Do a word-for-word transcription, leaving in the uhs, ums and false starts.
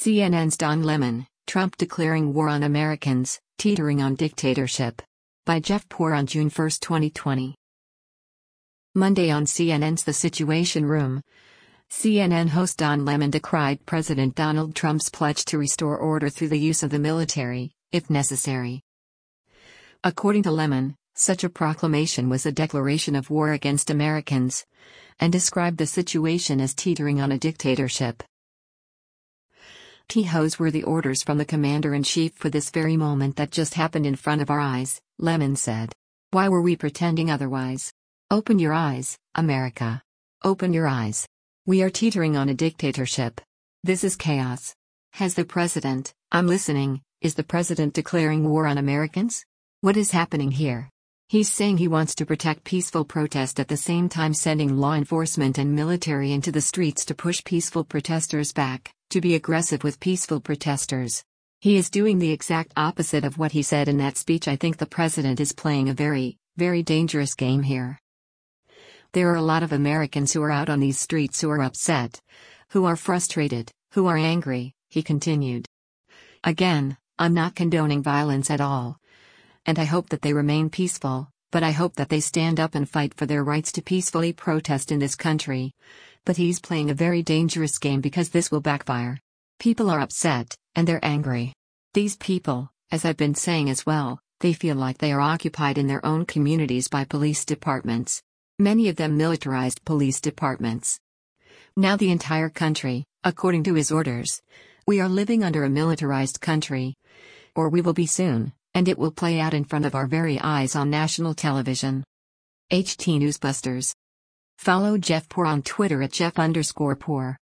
C N N's Don Lemon, Trump declaring war on Americans, teetering on dictatorship. By Jeff Poor on June first, twenty twenty. Monday on C N N's The Situation Room, C N N host Don Lemon decried President Donald Trump's pledge to restore order through the use of the military, if necessary. According to Lemon, such a proclamation was a declaration of war against Americans, and described the situation as teetering on a dictatorship. Those were the orders from the commander-in-chief for this very moment that just happened in front of our eyes, Lemon said. Why were we pretending otherwise? Open your eyes, America. Open your eyes. We are teetering on a dictatorship. This is chaos. Has the president, I'm listening, is the president declaring war on Americans? What is happening here? He's saying he wants to protect peaceful protest at the same time sending law enforcement and military into the streets to push peaceful protesters back, to be aggressive with peaceful protesters. He is doing the exact opposite of what he said in that speech. I think the president is playing a very, very dangerous game here. There are a lot of Americans who are out on these streets who are upset, who are frustrated, who are angry, he continued. Again, I'm not condoning violence at all. And I hope that they remain peaceful, but I hope that they stand up and fight for their rights to peacefully protest in this country. But he's playing a very dangerous game because this will backfire. People are upset, and they're angry. These people, as I've been saying as well, they feel like they are occupied in their own communities by police departments. Many of them militarized police departments. Now the entire country, according to his orders, we are living under a militarized country. Or we will be soon. And it will play out in front of our very eyes on national television. H T Newsbusters. Follow Jeff Poor on Twitter at Jeff underscore Poor.